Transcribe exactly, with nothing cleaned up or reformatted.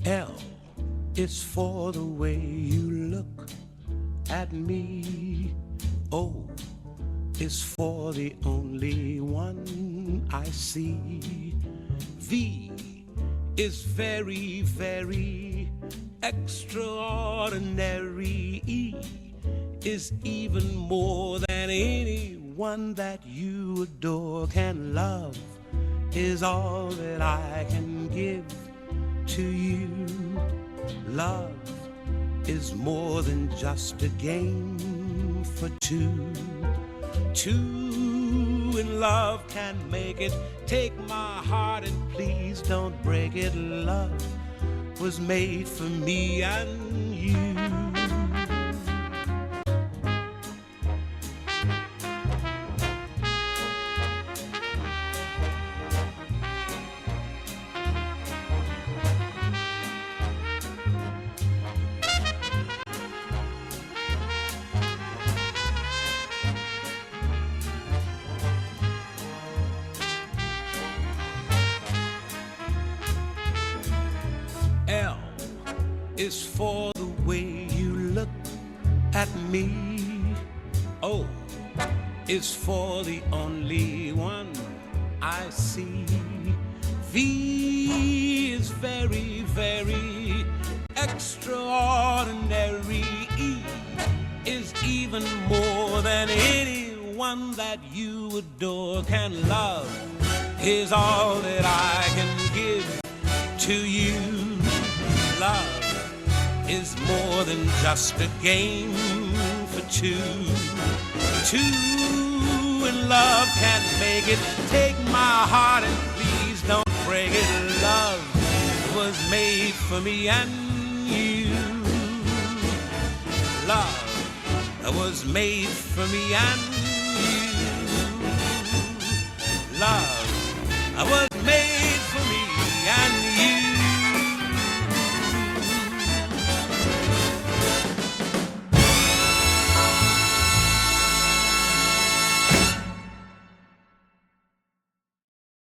L is for the way you look at me. O is for the only one I see. V is very, very extraordinary. E is even more than anyone that you adore can love, is all that I can give to you. Love is more than just a game for two. Two in love can make it. Take my heart and please don't break it. Love was made for me and you. L is for the way you look at me. O is for the only one I see. V is very, very extraordinary. E is even more than anyone that you adore can love, is all that I can give to you. Love is more than just a game for two. Two in love can make it. Take my heart and please don't break it. Love was made for me and you. Love was made for me and